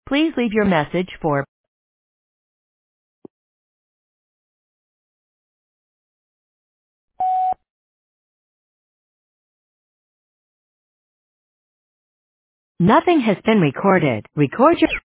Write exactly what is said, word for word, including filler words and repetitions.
Please leave your message for Nothing has been recorded. Record your